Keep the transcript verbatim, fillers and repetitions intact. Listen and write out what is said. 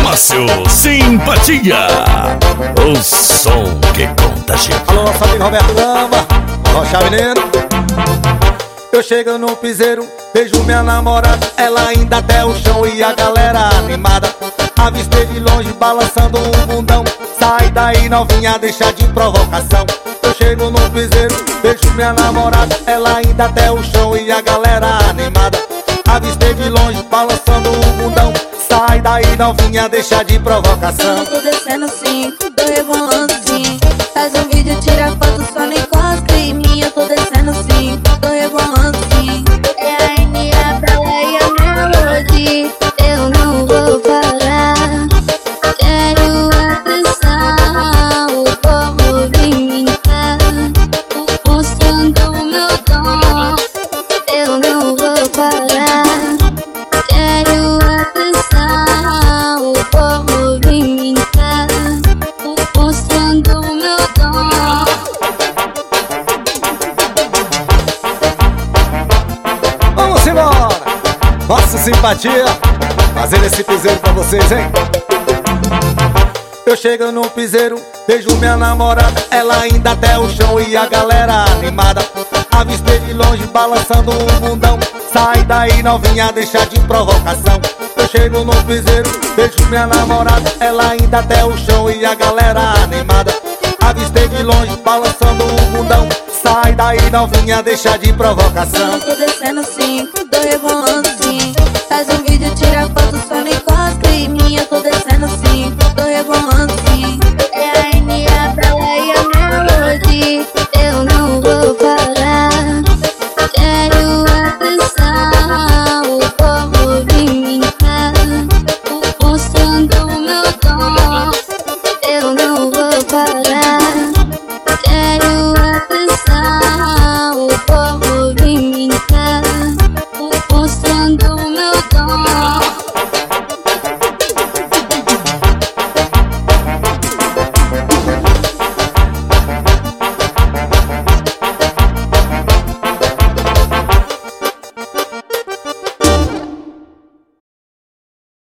Márcio Simpatia, o som que contagia. Alô, nosso amigo Roberto Gama, Rocha Menino. Eu chego no piseiro, vejo minha namorada, ela ainda até o chão e a galera animada. Avistei de longe balançando um bundão. Sai daí novinha, deixa de provocação. Eu chego no piseiro, vejo minha namorada, ela ainda até o chão e a galera animada. Avistei de longe balançando um bundão. Sai daí novinha, deixa de provocação. Eu tô descendo sim, tô rebolando sim. Faz um vídeo, tira foto, só não encosta em mim. Eu tô descendo sim, tô rebolando sim. É a N, a Bela e a Melody. Eu não vou parar. Quero atenção, o movimentar, mostrando o meu dom. Eu não vou parar. Quero atenção, vou movimentar, mostrando o meu dom. Vamos embora! Nossa Simpatia, fazendo esse piseiro pra vocês, hein? Eu chego no piseiro, vejo minha namorada, ela ainda até o chão e a galera animada. Avistei de longe balançando um bundão. Sai daí novinha, deixa de provocação. Eu chego no piseiro, vejo minha namorada, ela ainda até o chão e a galera animada. Avistei de longe balançando um bundão. Sai daí novinha, deixa de provocação. Eu tô descendo sim, tô rebolando sim.